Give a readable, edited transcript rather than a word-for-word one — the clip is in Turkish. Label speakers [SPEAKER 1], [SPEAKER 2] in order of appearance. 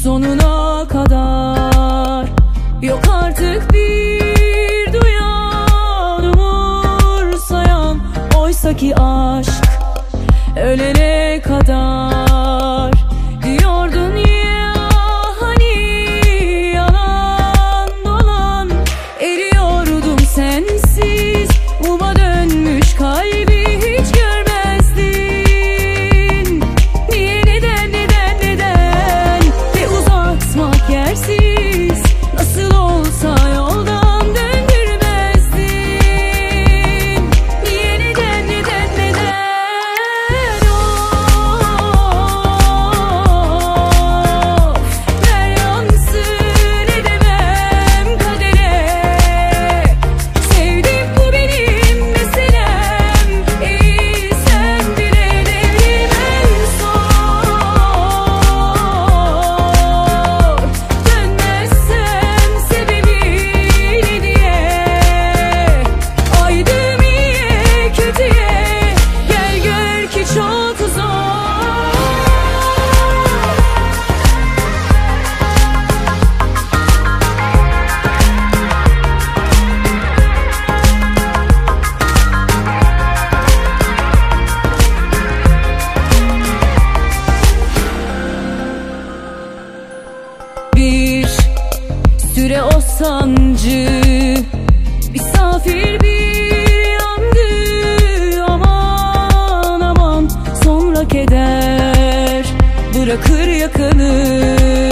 [SPEAKER 1] sonuna kadar. Yok artık bir duyan, umursayan, oysaki aşk ölene kadar. Diyordun ya hani yalan dolan, eriyordum sensiz, muma dönmüş kalbi hiç görmezdin. Niye, neden, neden, neden, ve uzatmak yersiz, nasıl olsa yoldan döndürmezdin. Niye, neden, neden, neden, ver yansın edemem kadere. Sevdim, bu benim meselem, sen bile devrim en zor. Dönmezsem sebebi ne diye, aydım iyiye kötüye, gel gör ki çok zor. Bir süre o sancı misafir bir andı, aman aman, sonra keder bırakır yakını.